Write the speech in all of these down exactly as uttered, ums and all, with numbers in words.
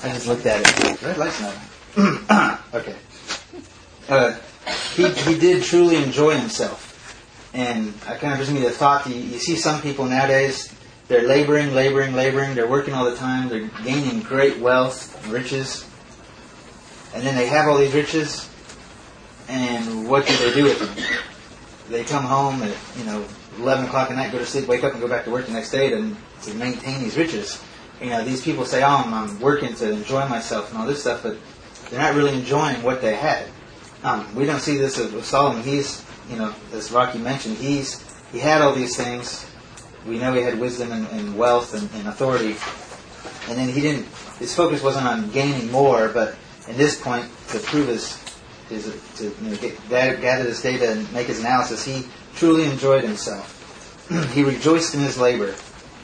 I just looked at it. Red light's not. Okay. Uh, he he did truly enjoy himself. And I kind of brings me to the thought that you, you see some people nowadays, they're laboring, laboring, laboring, they're working all the time, they're gaining great wealth and riches. And then they have all these riches, and what do they do with them? They come home at, you know, eleven o'clock at night, go to sleep, wake up and go back to work the next day to, to maintain these riches. You know, these people say, oh, I'm, I'm working to enjoy myself and all this stuff, but they're not really enjoying what they had. Um, we don't see this with Solomon. He's, you know, as Rocky mentioned, he's he had all these things. We know he had wisdom and, and wealth and, and authority. And then he didn't, his focus wasn't on gaining more, but in this point, to prove his, his to you know, get, gather this data and make his analysis, he truly enjoyed himself. He rejoiced in his labor.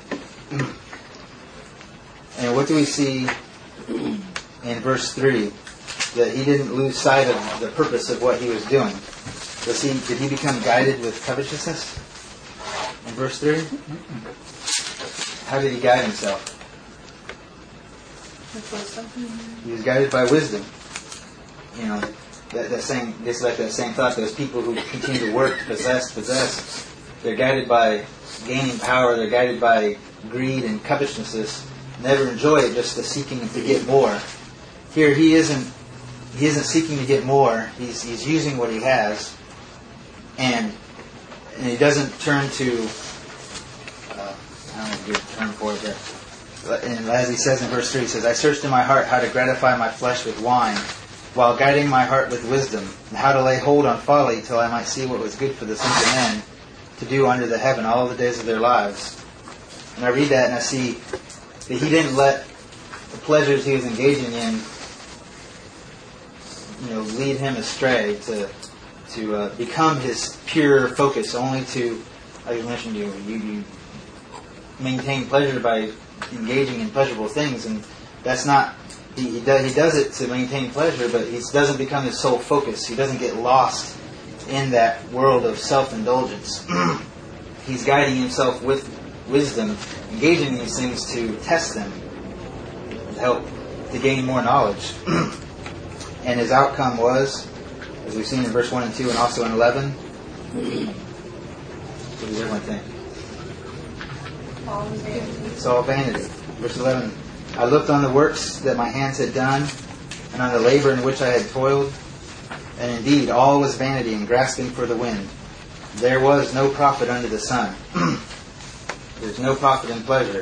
And what do we see in verse three? That he didn't lose sight of the purpose of what he was doing. Was he, did he become guided with covetousness? In verse three? How did he guide himself? He was guided by wisdom. You know, that, that same, just like that same thought, those people who continue to work, possess, possess, they're guided by gaining power, they're guided by greed and covetousness, never enjoy it, just the seeking to get more. Here he isn't he isn't seeking to get more, he's he's using what he has, and and he doesn't turn to uh, I don't know a good term for it, but and as he says in verse three, he says, I searched in my heart how to gratify my flesh with wine, while guiding my heart with wisdom, and how to lay hold on folly till I might see what was good for the sons of men to do under the heaven all the days of their lives. And I read that and I see that he didn't let the pleasures he was engaging in, you know, lead him astray to to uh, become his pure focus, only to, like I mentioned, you, you you maintain pleasure by engaging in pleasurable things, and that's not. He, he does he does it to maintain pleasure, but he doesn't become his sole focus. He doesn't get lost in that world of self-indulgence. He's guiding himself with wisdom, engaging in these things to test them, to help to gain more knowledge. And his outcome was, as we've seen in verse one and two and also in eleven, what does everyone think? All vanity. It's all vanity. Verse eleven, I looked on the works that my hands had done, and on the labor in which I had toiled, and indeed all was vanity and grasping for the wind. There was no profit under the sun. There's no profit in pleasure.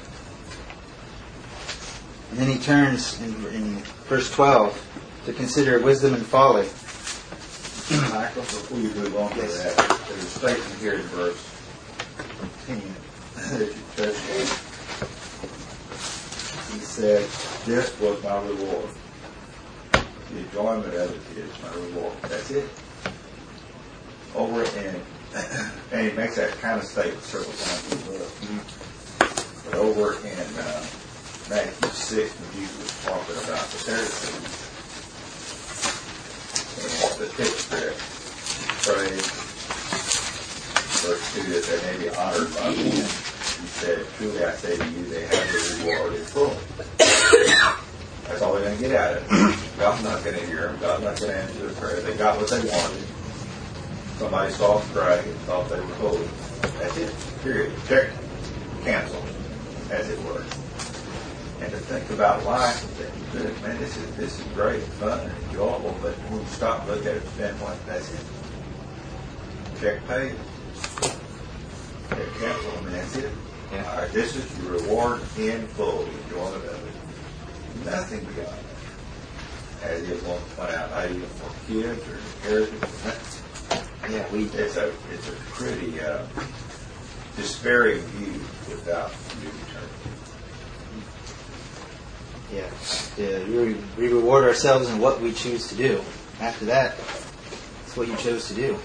And then he turns in, in verse twelve to consider wisdom and folly. Michael, before you move on to Yes. that, there's a statement here in verse he said, this was my reward. The enjoyment of it is my reward. That's it. Over in, and he makes that kind of statement several times in the book. Mm-hmm. But over in uh, Matthew six, when Jesus was talking about the Pharisees, and the text there, pray, verse two, that they may be honored by men. He said, truly I say to you, they have their reward in full. That's all they're going to get out of it. God's not going to hear them. God's not going to answer their prayer. They got what they wanted. Somebody saw them pray and thought they were holy. That's it. Period. Check. Cancel, as it were. And to think about life and think, man, this is this is great, fun, and enjoyable, but when you stop and look at it from that point, that's it. Check paid. Check cancel, and that's it. Yeah. All right, this is your reward in full, the enjoyment of it. Nothing beyond that. As is one point out, not even for kids or inheritance. Yeah, we. It's a it's a pretty uh, despairing view without new eternity. Yeah, yeah we, we reward ourselves in what we choose to do. After that, it's what you chose to do.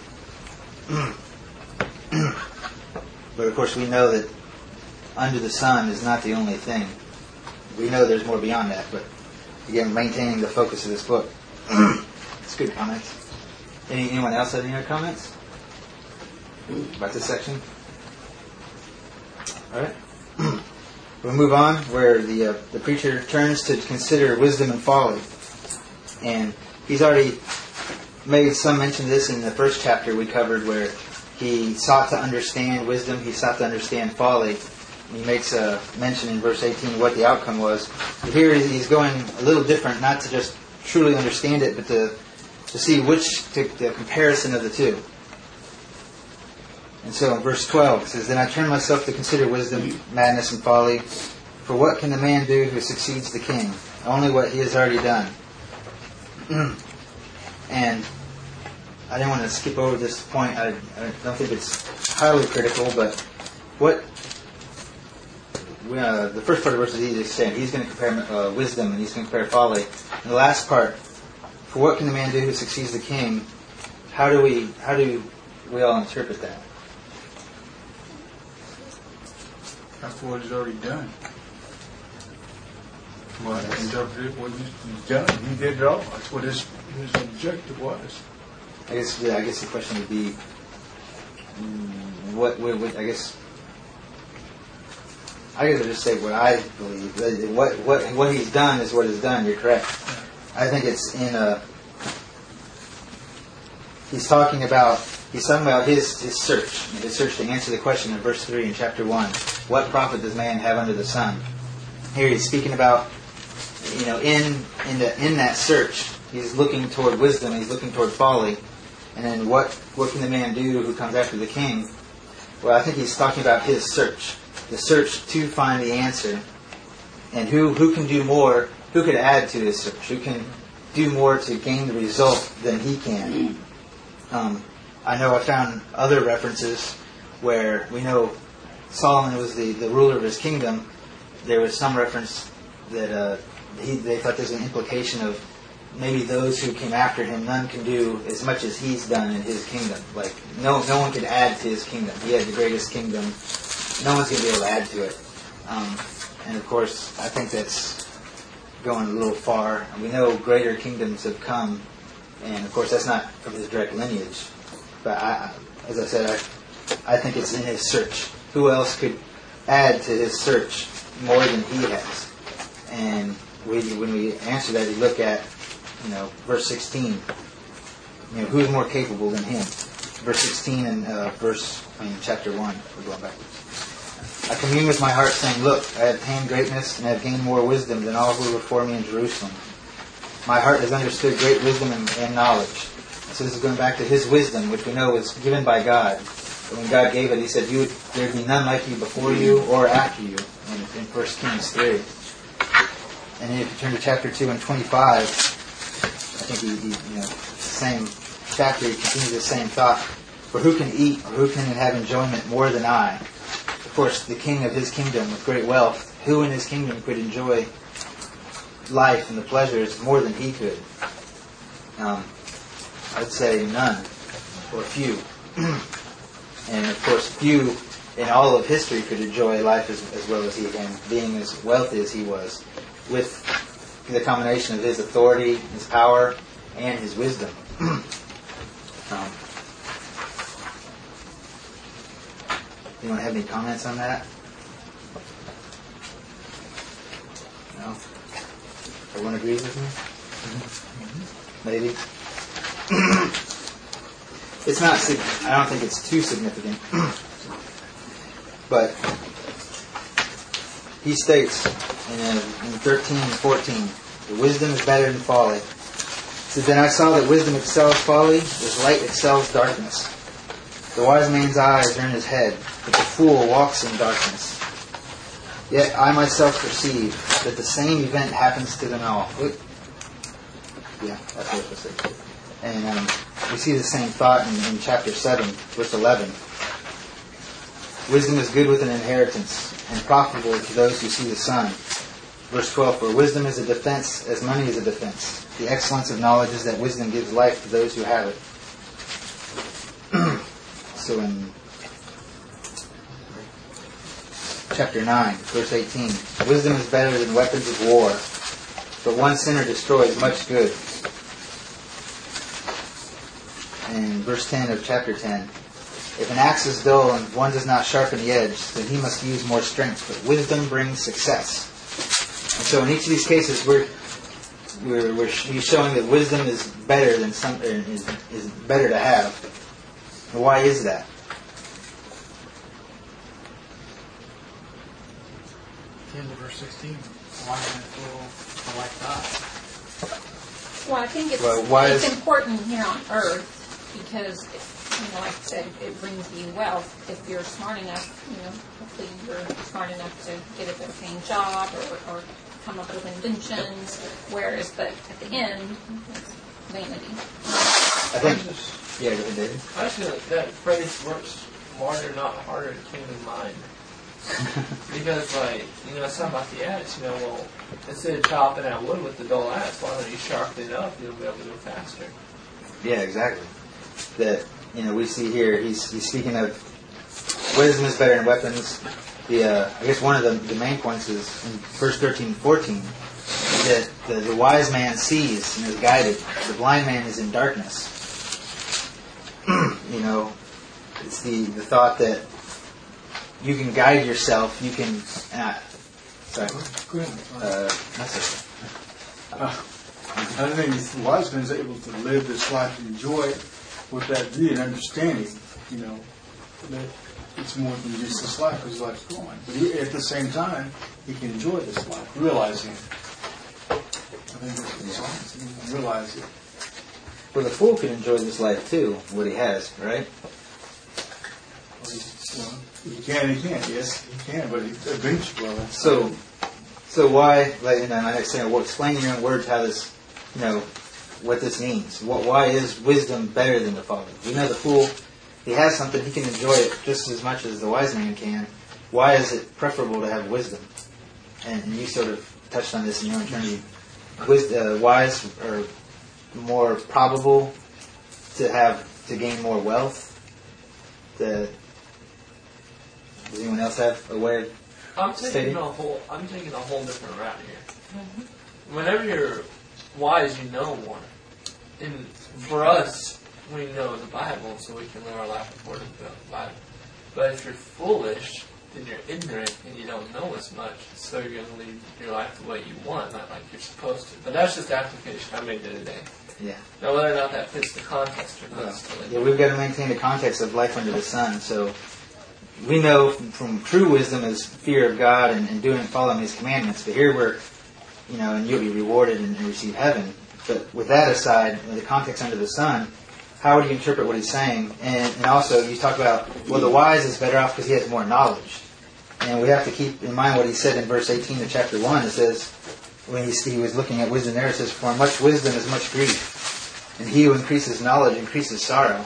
But of course, we know that under the sun is not the only thing. We know there's more beyond that, but again, maintaining the focus of this book. It's good comments. Any, anyone else have any other comments about this section? All right. We'll move on where the uh, the preacher turns to consider wisdom and folly. And he's already made some mention of this in the first chapter we covered, where he sought to understand wisdom, he sought to understand folly. And he makes a mention in verse eighteen what the outcome was. But here he's going a little different, not to just truly understand it, but to, to see which, to, the comparison of the two. And so in verse twelve it says, "Then I turned myself to consider wisdom, madness, and folly. For what can the man do who succeeds the king? Only what he has already done." And I didn't want to skip over this point. I, I don't think it's highly critical, but what uh, the first part of the verse is easy to understand. He's going to compare uh, wisdom and he's going to compare folly. And the last part, for what can the man do who succeeds the king? How do we how do we all interpret that? That's what he's already done. Well, I interpreted what he's done. He did it all. That's what his his objective was. I guess yeah, I guess the question would be, what, what, what I guess I guess I'll just say what I believe. What what what he's done is what he's done. You're correct. I think it's in a. He's talking about he's talking about his his search, his search to answer the question in verse three in chapter one. What profit does man have under the sun? Here he's speaking about, you know, in in the in that search, he's looking toward wisdom, he's looking toward folly, and then what what can the man do who comes after the king? Well, I think he's talking about his search, the search to find the answer, and who who can do more, who could add to his search, who can do more to gain the result than he can. Um, I know I found other references where we know Solomon was the, the ruler of his kingdom. There was some reference that uh, he, they thought there's an implication of maybe those who came after him, none can do as much as he's done in his kingdom. Like, no no one can add to his kingdom. He had the greatest kingdom. No one's going to be able to add to it. Um, and of course, I think that's going a little far. We know greater kingdoms have come, and of course that's not from his direct lineage. But I, as I said, I, I think it's in his search. Who else could add to his search more than he has? And we, when we answer that, we look at, you know, verse sixteen. You know, who's more capable than him? Verse sixteen and uh, verse, I mean, chapter one. We're going backwards. I commune with my heart, saying, "Look, I have attained greatness, and have gained more wisdom than all who were before me in Jerusalem. My heart has understood great wisdom and, and knowledge." So this is going back to his wisdom, which we know was given by God. But when God gave it, he said, "You there would be none like you before you or after you," in, in First Kings three. And then if you turn to chapter two and twenty-five, I think he, he you know, same chapter, he continues the same thought. "For who can eat, or who can have enjoyment more than I?" Of course, the king of his kingdom with great wealth, who in his kingdom could enjoy life and the pleasures more than he could? Um, I'd say none, or few. And of course, few in all of history could enjoy life as, as well as he can, being as wealthy as he was, with the combination of his authority, his power, and his wisdom. um, anyone have any comments on that? No? Everyone agrees with me? Maybe? It's not, I don't think it's too significant. But he states in, in thirteen and fourteen, "The wisdom is better than folly." He says, "Then I saw that wisdom excels folly, as light excels darkness. The wise man's eyes are in his head, but the fool walks in darkness. Yet I myself perceive that the same event happens to them all." Wait. Yeah, that's what it's supposed to say. And um, we see the same thought in, in chapter seven, verse eleven. "Wisdom is good with an inheritance, and profitable to those who see the sun." Verse twelve, "For wisdom is a defense, as money is a defense. The excellence of knowledge is that wisdom gives life to those who have it." So in chapter nine, verse eighteen, "Wisdom is better than weapons of war, but one sinner destroys much good." And verse ten of chapter ten, If an axe is dull and one does not sharpen the edge, then he must use more strength. But wisdom brings success. And so in each of these cases, we're we're, we're showing that wisdom is better than some is, is better to have. And why is that? The end of verse sixteen. Why am I full like that? Well, I think it's, Well, why it's is- important here on earth because, you know, like I said, it brings you wealth. If you're smart enough, you know, hopefully you're smart enough to get a better paying job or, or come up with inventions. Whereas, but at the end, it's vanity. I think. Yeah, go ahead, David. I just feel like that phrase works smarter, not harder, came in mind. Because, like, you know, it's talking about the axe, you know, well, instead of chopping out wood with the dull axe, why don't you sharpen it up? You'll be able to go faster. Yeah, exactly. That, you know, we see here, he's, he's speaking of wisdom is better than weapons. The uh, I guess one of the, the main points is in verse thirteen and fourteen that the, the wise man sees and is guided. The blind man is in darkness. You know, it's the, the thought that you can guide yourself. You can. Uh, sorry. Go ahead. Uh, that's okay. Uh, I think the wise man is able to live this life and enjoy it with that view and understanding, you know, that it's more than just this life because life's going. But he, at the same time, he can enjoy this life, realizing it. I think that's what the song is. He can realize it. Well, the fool could enjoy this life too, what he has, right? Well, he's, you know, he can, he can't. Yes, he can, but he, eventually. Well, that's- So, so why, like, you know, like I say, well, explain in your own words how this, you know, what this means. What, why is wisdom better than the folly? We know the fool, he has something, he can enjoy it just as much as the wise man can. Why is it preferable to have wisdom? And, and you sort of touched on this in your own term. Wis- uh, wise or more probable to have to gain more wealth. The, does anyone else have a way of I'm taking Steady. a whole. I'm taking a whole different route here. Whenever you're wise, you know more. And for us, we know the Bible, so we can live our life according to the Bible. But if you're foolish, then you're ignorant and you don't know as much. So you're going to live your life the way you want, not like you're supposed to. But that's just the application I made today. Yeah. Now, whether or not that fits the context or not, Well, is still yeah, we've got to maintain the context of life under the sun. So we know from, from true wisdom is fear of God and, and doing following His commandments. But here we're, you know, and you'll be rewarded and, and receive heaven. But with that aside, in the context under the sun, how would you interpret what he's saying? And, and also, you talk about, well, the wise is better off because he has more knowledge. And we have to keep in mind what he said in verse eighteen of chapter one. It says, when he, he was looking at wisdom there, it says, for much wisdom is much grief. And he who increases knowledge increases sorrow.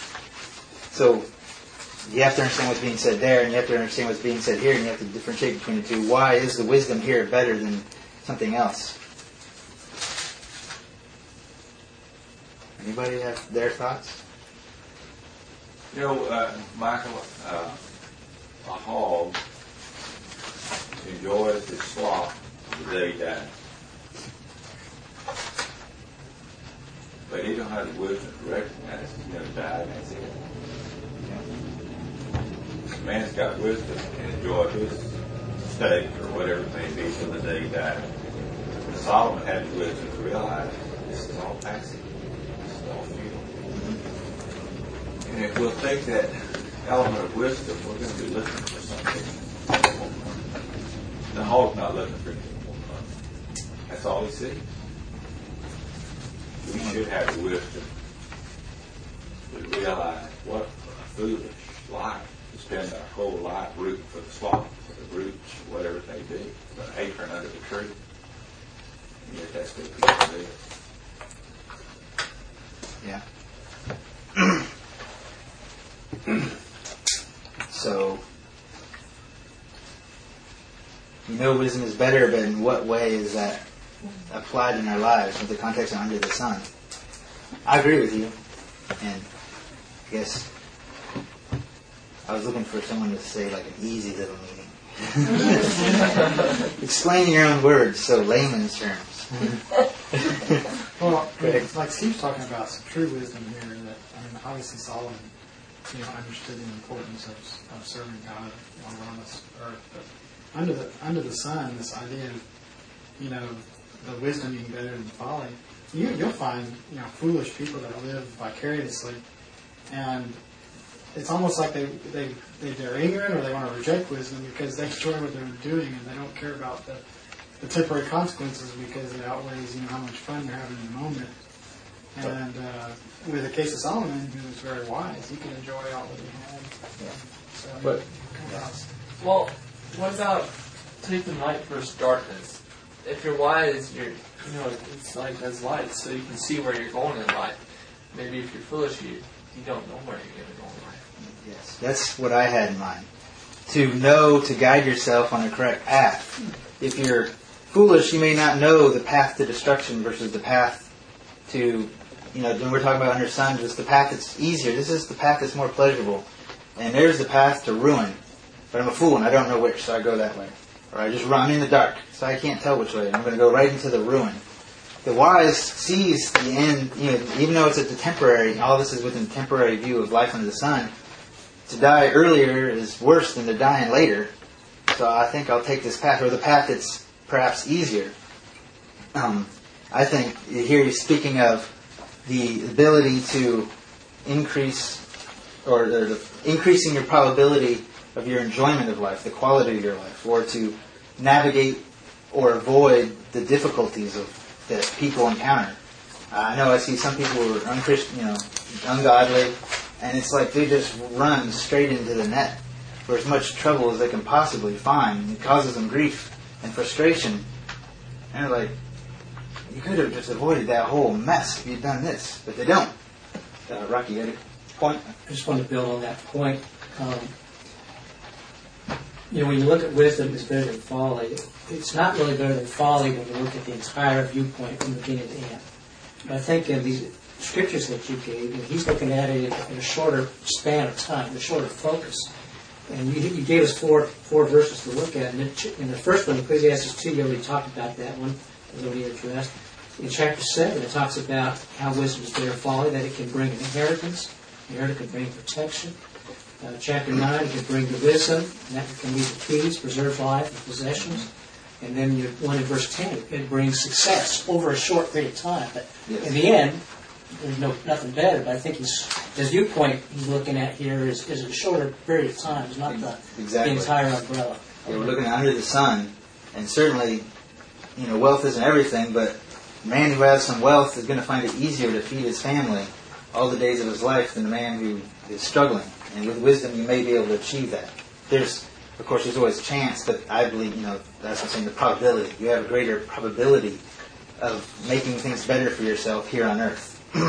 So you have to understand what's being said there, and you have to understand what's being said here, and you have to differentiate between the two. Why is the wisdom here better than something else? Anybody have their thoughts? You know, uh, Michael, uh, a hog enjoys his slop the day he dies. But he don't have the wisdom to recognize he's going to die, and that's it. A man's got wisdom and enjoy his steak or whatever it may be till the day he dies. And Solomon had the wisdom to realize this is all passing. This is all futile. And if we'll take that element of wisdom, we're going to be looking for something. The hog's not looking for anything more money. That's all he sees. We should have the wisdom to realize what a foolish life to spend our whole life rooting for the slop, for the roots, whatever it may be, an apron under the tree. And yet that's what people do. Yeah. So, you know wisdom is better, but in what way is that applied in our lives with the context of under the sun? I agree with you, and I guess I was looking for someone to say like an easy little meaning. Explain in your own words, so layman's terms. Well, it's like Steve's talking about some true wisdom here. That I mean, obviously Solomon you know, understood the importance of, of serving God while we're on this earth. But under the under the sun, this idea of, you know, the wisdom being better than folly, you, you'll find, you know, foolish people that live vicariously, and it's almost like they, they, they, they're ignorant or they want to reject wisdom because they enjoy what they're doing and they don't care about the, the temporary consequences because it outweighs, you know, how much fun they're having in the moment. And uh, with the case of Solomon, who was very wise, he could enjoy all that he had. Yeah. So, But- yeah. Well, what about take the night versus darkness? If you're wise, you're, you know, it's like as light, so you can see where you're going in life. Maybe if you're foolish, you, you don't know where you're going to go in life. Yes, that's what I had in mind. To know to guide yourself on the correct path. If you're foolish, you may not know the path to destruction versus the path to, you know, when we're talking about under sun, just the path that's easier. This is the path that's more pleasurable. And there's the path to ruin. But I'm a fool and I don't know which, so I go that way. Or I just run in the dark, so I can't tell which way. I'm going to go right into the ruin. The wise sees the end, you know, even though it's at the temporary, all this is within the temporary view of life under the sun. To die earlier is worse than to dying later. So I think I'll take this path, or the path that's perhaps easier. Um, I think here he's speaking of the ability to increase, or the, increasing your probability of your enjoyment of life, the quality of your life, or to navigate or avoid the difficulties of that people encounter. Uh, I know I see some people who are unchristian, you know, ungodly, and it's like they just run straight into the net for as much trouble as they can possibly find. It causes them grief and frustration. And they're like, you could have just avoided that whole mess if you'd done this, but they don't. Uh, Rocky, you had a point? I just want to build on that point. Um, you know, when you look at wisdom as better than folly, it's not really better than folly when you look at the entire viewpoint from beginning to end. But I think in these scriptures that you gave, you know, he's looking at it in a shorter span of time, a shorter focus. And you, you gave us four four verses to look at. And in the first one, Ecclesiastes two, you already talked about that one. It was already addressed. In chapter seven, it talks about how wisdom is better than folly, that it can bring an inheritance. Inheritance can bring protection. Uh, chapter nine can bring the wisdom, and that can lead to peace, preserve life, and possessions. And then you one in verse ten, it brings success over a short period of time. But Yes. in the end, there's no nothing better. But I think he's, his viewpoint he's looking at here is, is a shorter period of time. It's not the, Exactly. the entire umbrella. Yeah, we're looking under the sun, and certainly, you know, wealth isn't everything, but a man who has some wealth is going to find it easier to feed his family all the days of his life than a man who is struggling. And with wisdom, you may be able to achieve that. There's, of course, there's always chance, but I believe, you know, that's what I'm saying, the probability. You have a greater probability of making things better for yourself here on earth.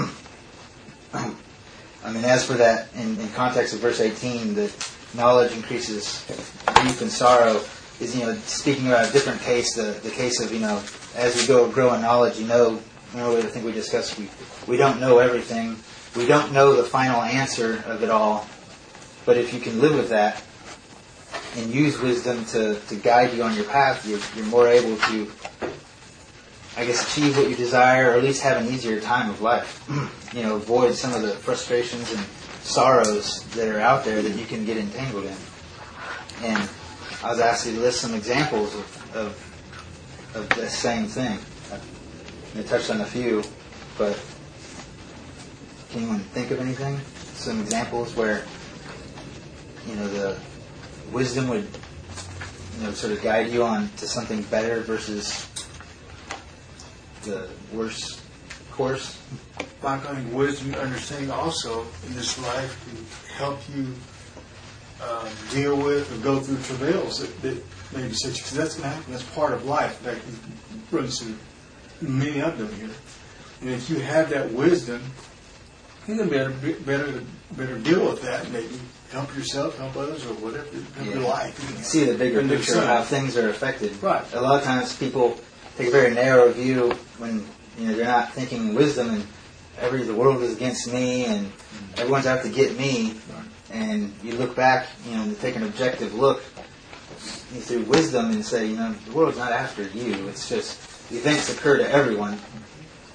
I mean, as for that, in, in context of verse eighteen, that knowledge increases grief and sorrow, is, you know, speaking about a different case, the, the case of, you know, as we go grow in knowledge, you know, you know, I think we discussed, we, we don't know everything. We don't know the final answer of it all. But if you can live with that and use wisdom to, to guide you on your path, you're, you're more able to, I guess, achieve what you desire, or at least have an easier time of life. You know, avoid some of the frustrations and sorrows that are out there that you can get entangled in. And I was asked to list some examples of, of, of the same thing. I touched on a few, but can anyone think of anything? Some examples where, you know, the wisdom would, you know, sort of guide you on to something better versus the worse course? I think wisdom and understanding also in this life can help you um, deal with or go through travails that, that maybe such, because that's going to happen. That's part of life. That runs through many of them here. And if you have that wisdom, you're going to be better, better, better deal with that. Maybe help yourself, help others, or whatever. Help Yeah. your life. You can see the bigger Under the picture of sun. how things are affected. Right. A lot of times people take a very narrow view when, you know, they're not thinking wisdom and every the world is against me and everyone's out to get me. And you look back, you know, and take an objective look through wisdom and say, you know, the world's not after you. It's just events occur to everyone.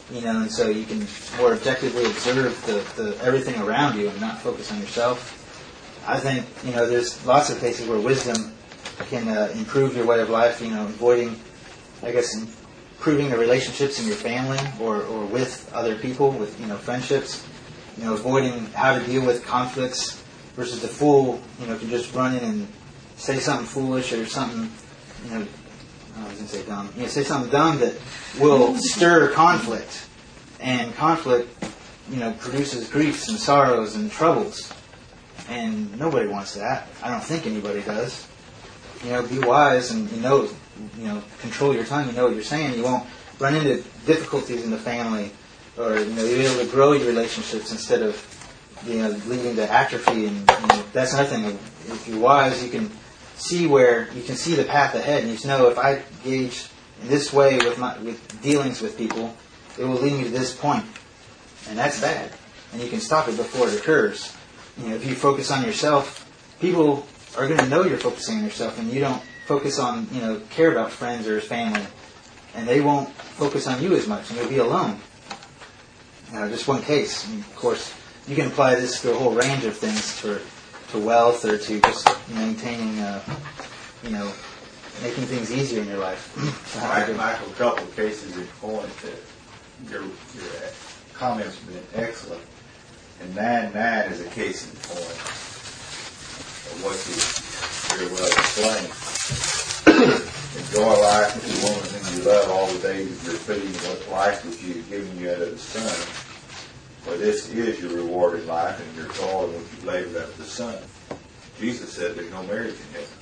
You know, and so you can more objectively observe the, the everything around you and not focus on yourself. I think, you know, there's lots of cases where wisdom can uh, improve your way of life, you know, avoiding, I guess, improving the relationships in your family or, or with other people, with, you know, friendships, you know, avoiding how to deal with conflicts versus the fool, you know, can just run in and say something foolish or something, you know, I was going to say dumb, you know, say something dumb that will stir conflict. And conflict, you know, produces griefs and sorrows and troubles. And nobody wants that. I don't think anybody does. You know, be wise and you know, you know, control your tongue. You know what you're saying. You won't run into difficulties in the family, or you know, you'll be able to grow your relationships instead of, you know, leading to atrophy. And you know, that's another thing. If you're wise, you can see where you can see the path ahead, and you know if I gauge in this way with my with dealings with people, it will lead me to this point, and that's bad. And you can stop it before it occurs. You know, if you focus on yourself, people are going to know you're focusing on yourself, and you don't focus on, you know, care about friends or family, and they won't focus on you as much, and you'll be alone. You know, just one case. And of course, you can apply this to a whole range of things, for to wealth or to just maintaining, uh, you know, making things easier in your life. Michael, Michael, a couple of cases in point that your, your comments have been excellent. And nine nine is a case in point of what you very well explained. Enjoy life with the woman whom you love all the days of your feeding, what life which you have given you under the sun. For this is your reward in life and your toil in which you labored under the sun. Jesus said there's no marriage in heaven.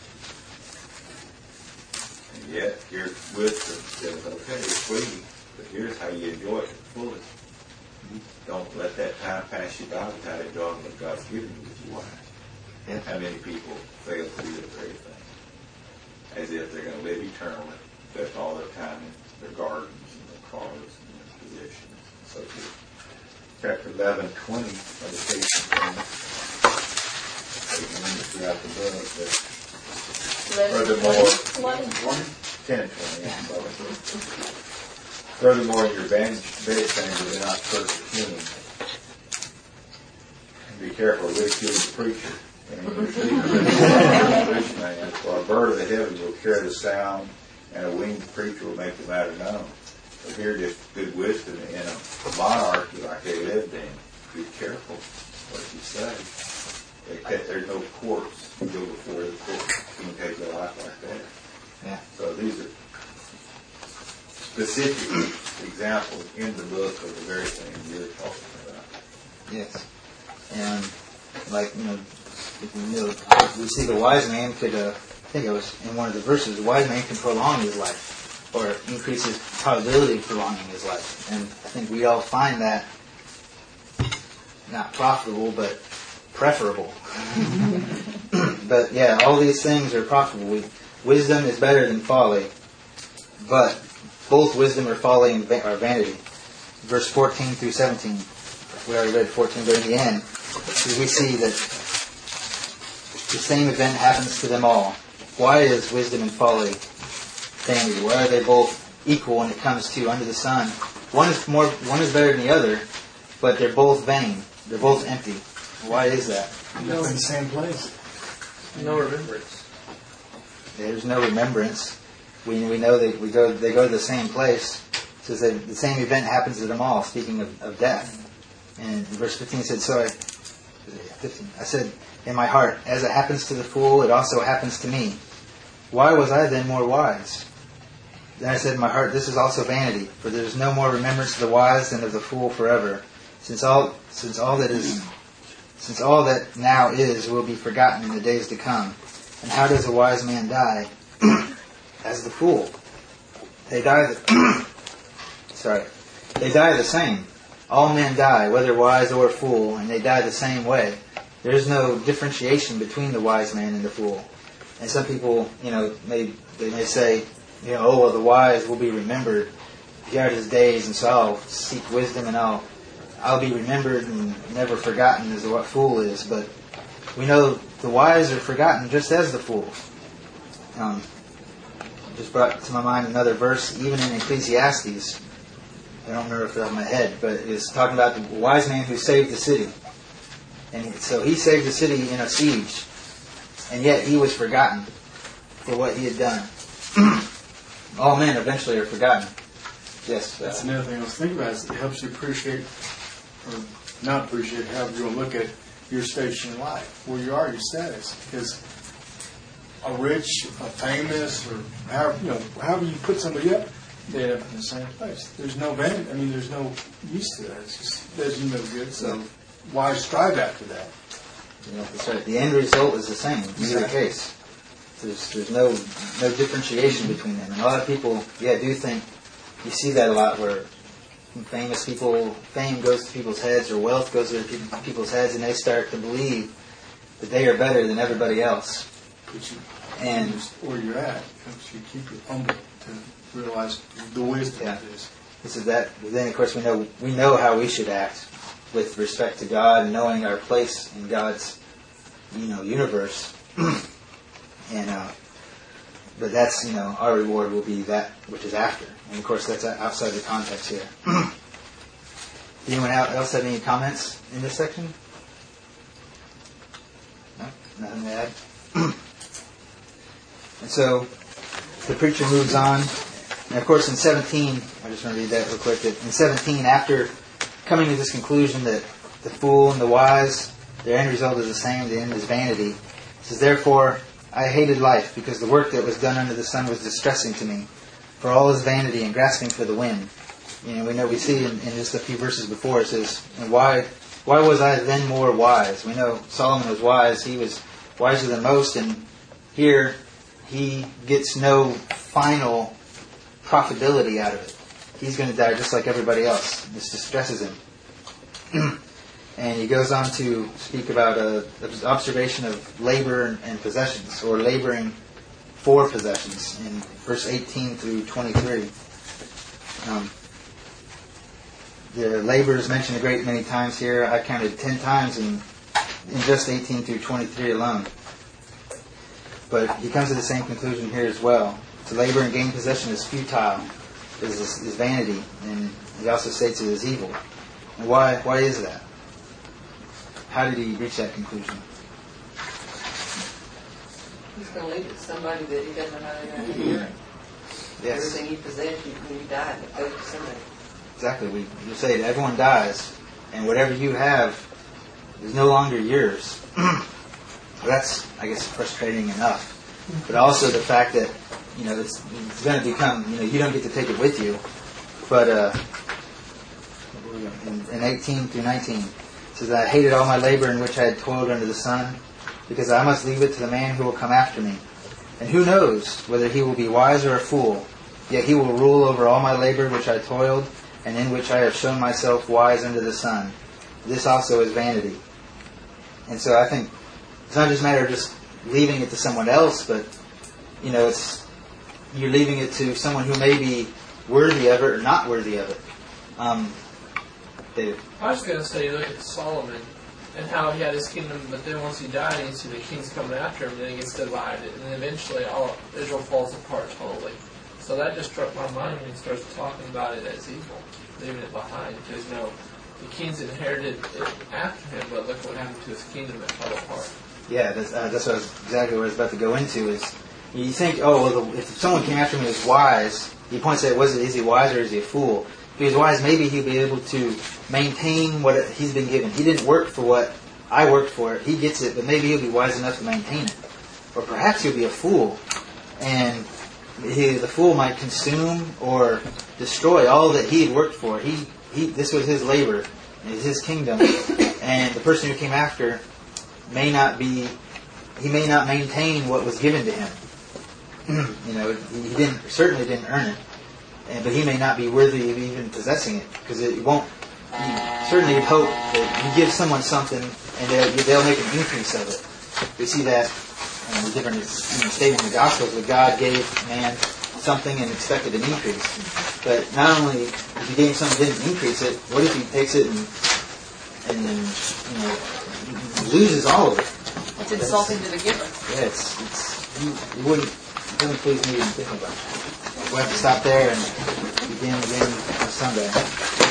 And yet, here's wisdom says, okay, it's sweet, but here's how you enjoy it fully. Don't let that time pass you by without enjoying what God's given you with your wife. Yeah. How many people fail to do the very thing? As if they're going to live eternally, invest all their time in their gardens and their cars and their possessions and so forth. Chapter eleven, twenty of the case in point. You can read it throughout the book, but furthermore, ten and twenty, yeah, probably. Furthermore, in your bed chamber, do not curse the king. And be careful of ridiculing the preacher. And in your secret, the rich man. For a bird of the heavens will carry the sound, and a winged preacher will make the matter known. But here, just good wisdom in a monarchy like they lived in. Be careful what you say. They, there's no courts. You go before the court. You can take your life like that. Yeah. So these are specific examples in the book of the very thing you're talking about. Yes. And, like, you know, if we, knew, we see the wise man could, uh, I think it was in one of the verses, the wise man can prolong his life, or increase his probability of prolonging his life. And I think we all find that not profitable, but preferable. But, yeah, all these things are profitable. We, wisdom is better than folly, but both wisdom or folly and va- are vanity. Verse fourteen through seventeen. We already read fourteen, but in the end, we see that the same event happens to them all. Why is wisdom and folly vanity? Why are they both equal when it comes to under the sun? One is more, one is better than the other, but they're both vain. They're both empty. Why is that? No, in the same place. No remembrance. There's no remembrance. We we know that we go they go to the same place. It says that the same event happens to them all. Speaking of, of death, and verse fifteen said, "So I, fifteen, I said in my heart, as it happens to the fool, it also happens to me. Why was I then more wise? Then I said in my heart, this is also vanity, for there is no more remembrance of the wise than of the fool forever. Since all since all that is since all that now is will be forgotten in the days to come. And how does a wise man die? As the fool. They die the sorry. They die the same. All men die, whether wise or fool, and they die the same way. There is no differentiation between the wise man and the fool. And some people, you know, may they may say, you know, oh well, the wise will be remembered throughout his days, and so I'll seek wisdom and I'll I'll be remembered and never forgotten as what fool is. But we know the wise are forgotten just as the fools. Um, just brought to my mind another verse, even in Ecclesiastes. I don't remember off the top of my head, but it was talking about the wise man who saved the city. And so he saved the city in a siege, and yet he was forgotten for what he had done. All men eventually are forgotten. Yes. That's another thing I was thinking about. Is it helps you appreciate, or not appreciate, however you want to look at your station in life, where you are, your status. Because a rich, a famous, or however, you know, however you put somebody up, they end up in the same place. There's no vanity. I mean, there's no use to that. It's just does you no good. So why strive after that? Yeah, that's right. The end result is the same in either Exactly. case. There's there's no no differentiation between them. And a lot of people, yeah, do think you see that a lot where famous people, fame goes to people's heads or wealth goes to pe- people's heads, and they start to believe that they are better than everybody else. But you, And just where you're at helps you keep you humble to realize the wisdom Yeah. of this. this is that. Then of course we know we know how we should act with respect to God, and knowing our place in God's you know universe. And uh, but that's you know our reward will be that which is after, and of course that's outside the context here. Anyone else have any comments in this section? No, nothing to add. And so the preacher moves on, and of course in seventeen, I just want to read that real quick. That in seventeen, after coming to this conclusion that the fool and the wise, their end result is the same, the end is vanity. It says, therefore, I hated life, because the work that was done under the sun was distressing to me, for all is vanity and grasping for the wind. You know, we know we see in, in just a few verses before, it says, and why why was I then more wise? We know Solomon was wise, he was wiser than most, and here he gets no final profitability out of it. He's going to die just like everybody else. This distresses him. And he goes on to speak about an observation of labor and, and possessions, or laboring for possessions, in verse eighteen through twenty-three. Um, the labor is mentioned a great many times here. I counted ten times in, in just eighteen through twenty-three alone. But he comes to the same conclusion here as well. To labor and gain possession is futile, is, is vanity, and he also states it is evil. And why? Why is that? How did he reach that conclusion? He's going to leave it to somebody that he doesn't know how they're going to hear him. Yes, Everything you possess, you, when you die, it goes to somebody. exactly. We you say that everyone dies, and whatever you have is no longer yours. That's, I guess, frustrating enough. But also the fact that you know it's, it's going to become you know you don't get to take it with you. But uh, in, in eighteen through nineteen. It says, I hated all my labor in which I had toiled under the sun, because I must leave it to the man who will come after me. And who knows whether he will be wise or a fool, yet he will rule over all my labor which I toiled, and in which I have shown myself wise under the sun. This also is vanity. And so I think it's not just a matter of just leaving it to someone else, but you know, it's you're leaving it to someone who may be worthy of it or not worthy of it. Um, David. I was going to say, look at Solomon and how he had his kingdom, but then once he died, you see the kings coming after him, then it gets divided, and then eventually all Israel falls apart totally. So that just struck my mind when he starts talking about it as evil, leaving it behind. Because, you know, the kings inherited it after him, but look what happened to his kingdom, it fell apart. Yeah, that's, uh, that's what I was, exactly what I was about to go into. Is you think, oh, well, the, if someone came after me as wise, he points at, was it, is he wise or is he a fool? If he's wise, maybe he'll be able to maintain what he's been given. He didn't work for what I worked for. He gets it, but maybe he'll be wise enough to maintain it. Or perhaps he'll be a fool, and he, the fool might consume or destroy all that he had worked for. He, he, this was his labor, it was his kingdom, and the person who came after may not be, he may not maintain what was given to him. You know, he didn't certainly didn't earn it. And, but he may not be worthy of even possessing it, because it won't. You certainly hope that you give someone something, and they'll, they'll make an increase of it. We see that in the different you know, statements in the Gospels, that God gave man something and expected an increase. But not only if he gave him something and didn't increase it, what if he takes it and and then you know loses all of it? It's insulting to the giver. Yeah, it's it's you, you wouldn't it doesn't please me even thinking about it. we'll have to stop there and begin again on Sunday.